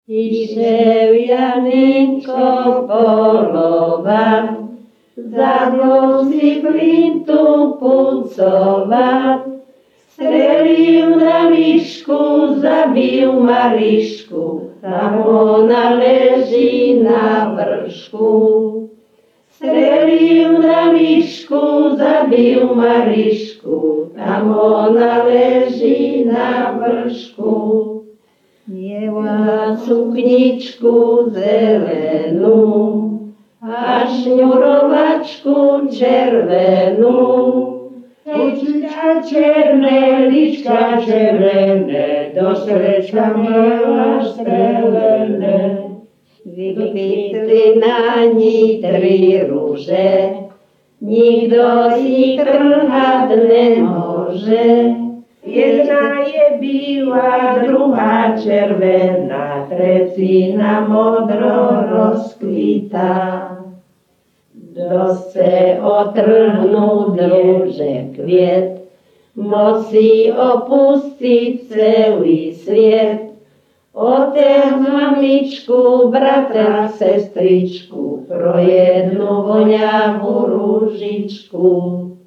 Išiel Janinko polovať, zadol si flintu pucovať, strelil na líšku, zabil Marišku, tam ona leží na vršku. Strelil na líšku, zabil Marišku, tam ona leží na vršku. Jela sukničku zelenú a šňurovačku červenú. Lička černé, lička červené, do srdca mala strelené. Vykvitli na ní 3 rúže, nikto ich trhať nemôže. Jedna je bílá, druhá červená, trecina modro rozkvitá. Kto chce otrhnúť rúže kviet, musí opustiť celý sviet. Otec, mamičku, brata, sestričku, pro jednu voňavú rúžičku.